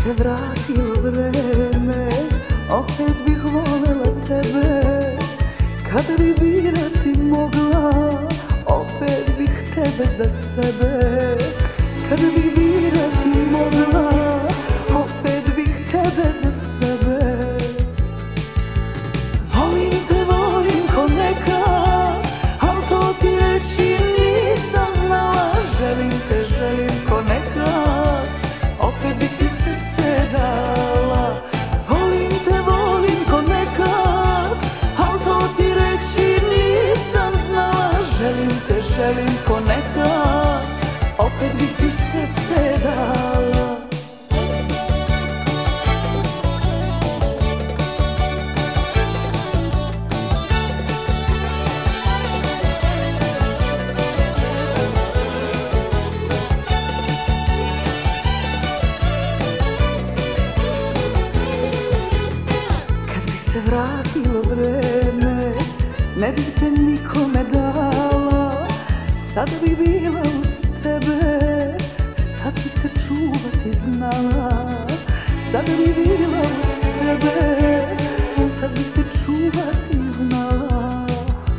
se vratilo vreme, opet bih volela tebe. Kada bi birati mogla, opet bih tebe za sebe. Kada bi birati mogla, opet bih tebe za sebe. Volim ko nekad, al to ti reći nisam znala. Želim ko nekad, opet bih ti srce dala. Volim ko nekad, al to ti reći nisam znala. Želim ko nekad, opet bih ti srce dala. Se vratilo vreme, ne bih te nikome dala. Sad bi bila uz tebe, sad bih te čuvati znala. Sad bi bila uz tebe, sad bih te čuvati znala.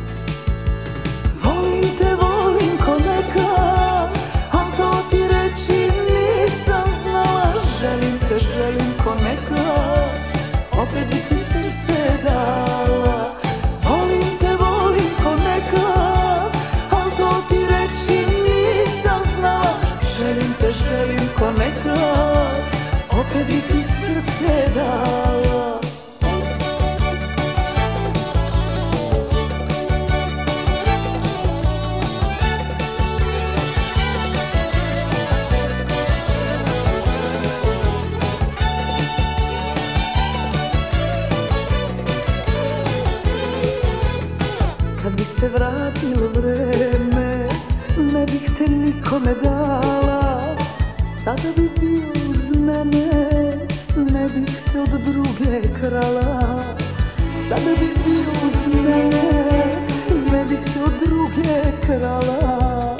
Volim ko nekad, al to ti reći nisam znala. Želim ko nekad, opet bih ti srce dala. Volim ko nekad, al to ti reći nisam znala. Želim ko nekad, opet bih ti srce dala. Kad bi se vratilo vreme, ne bih te nikome dala. Sada bi bio uz mene, ne bih te od druge krala. Sada bi bio uz mene, ne bih te od druge krala.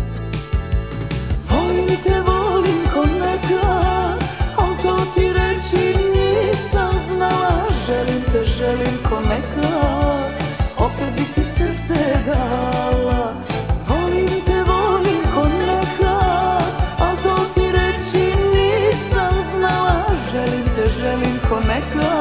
Volim ko nekad, al to ti reći nisam znala. Želim ko nekad, opet bih ti srce dala. Volim ko nekad, al to ti reći nisam znala. Želim ko nekad,